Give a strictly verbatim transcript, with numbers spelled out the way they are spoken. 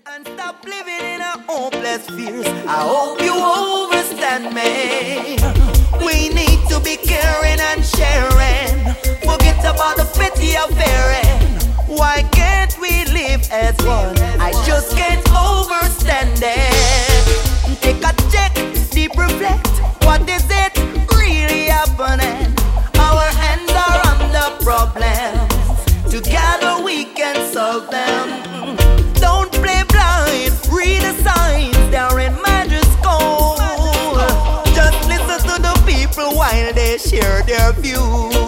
And stop living in a hopeless fears. I hope you understand me. We need to be caring and sharing. Forget about the petty affairing. Why can't we live as one? I just can't understand it. Take a check, deep reflect. What is it really happening? Our hands are on the problems. Together we can solve them. Don't play blind, read the signs, they're in magic school. Just listen to the people while they share their views.